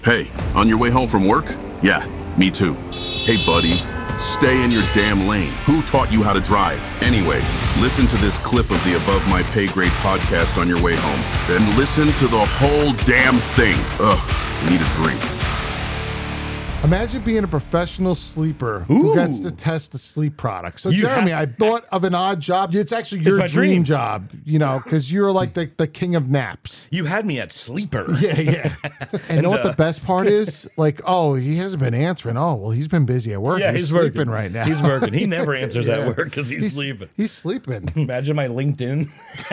Hey, on your way home from work? Yeah, me too. Hey, buddy, stay in your damn lane. Who taught you how to drive? Anyway, listen to this clip of the Above My Pay Grade podcast on your way home. Then listen to the whole damn thing. Ugh, I need a drink. Imagine being a professional sleeper who gets to test the sleep product. So, Jeremy, I thought of an odd job. It's actually your dream job, you know, because you're like the king of naps. You had me at sleeper. Yeah. And you know what the best part is? Like, oh, he hasn't been answering. Oh, well, he's been busy at work. Yeah, he's sleeping right now. He's working. He never answers at work because he's sleeping. He's sleeping. Imagine my LinkedIn.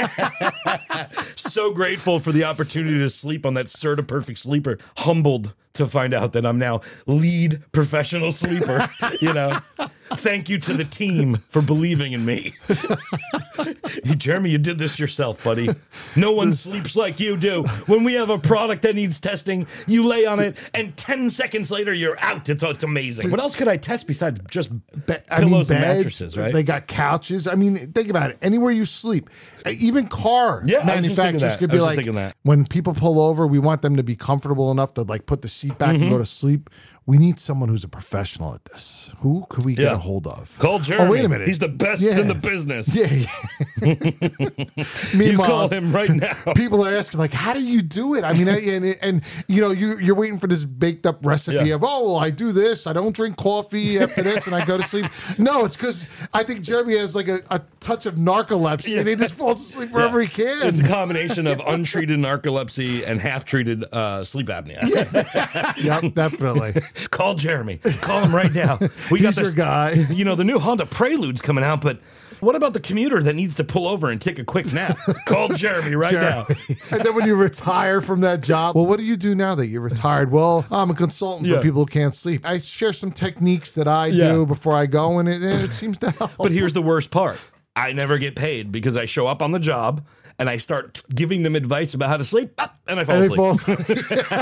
So grateful for the opportunity to sleep on that Serta Perfect Sleeper. Humbled to find out that I'm now lead professional sleeper, you know. Thank you to the team for believing in me. Jeremy, you did this yourself, buddy. No one sleeps like you do. When we have a product that needs testing, you lay on it, and 10 seconds later, you're out. It's amazing. What else could I test besides just pillows and mattresses, right? They got couches. I mean, think about it. Anywhere you sleep, even car manufacturers could be like, when people pull over, we want them to be comfortable enough to like put the seat back and go to sleep. We need someone who's a professional at this. Who could we get a hold of? Call Jeremy. Oh, wait a minute. He's the best in the business. Yeah. You call him right now. People are asking, like, how do you do it? I mean, and you know, you're waiting for this baked up recipe of, oh, well, I do this. I don't drink coffee after this, and I go to sleep. No, it's because I think Jeremy has like a touch of narcolepsy, and he just falls asleep wherever he can. It's a combination of untreated narcolepsy and half-treated sleep apnea. Yep, definitely. Call Jeremy. Call him right now. He's got this your guy. You know, the new Honda Prelude's coming out, but what about the commuter that needs to pull over and take a quick nap? Call Jeremy now. And then when you retire from that job, well, what do you do now that you're retired? Well, I'm a consultant for people who can't sleep. I share some techniques that I do before I go, and it seems to help. But here's the worst part. I never get paid because I show up on the job and I start giving them advice about how to sleep, and I fall asleep.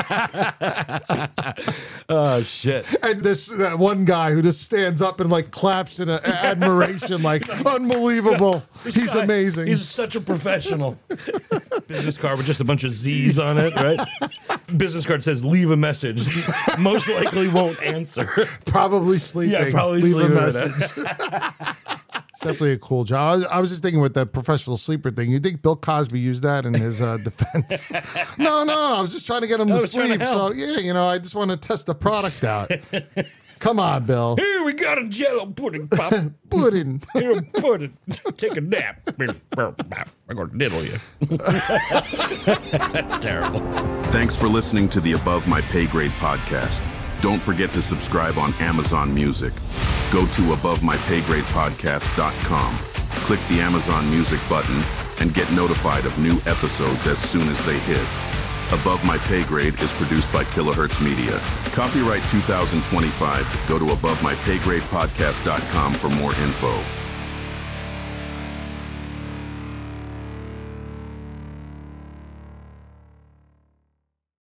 Oh, shit. And this one guy who just stands up and like claps in admiration, like, unbelievable. He's amazing. He's such a professional. Business card with just a bunch of Z's on it, right? Business card says, leave a message. Most likely won't answer. Probably sleeping. Yeah, probably leave sleeping. A message. It's definitely a cool job. I was just thinking with that professional sleeper thing, you think Bill Cosby used that in his defense? No, I was just trying to get him to sleep. So, yeah, you know, I just want to test the product out. Come on, Bill. Here we got a Jello pudding, Pop. Pudding. Here, pudding. Take a nap. I'm going to diddle you. That's terrible. Thanks for listening to the Above My Pay Grade podcast. Don't forget to subscribe on Amazon Music. Go to AboveMyPayGradePodcast.com. Click the Amazon Music button and get notified of new episodes as soon as they hit. Above My Pay Grade is produced by Kilohertz Media. Copyright 2025. Go to AboveMyPayGradePodcast.com for more info.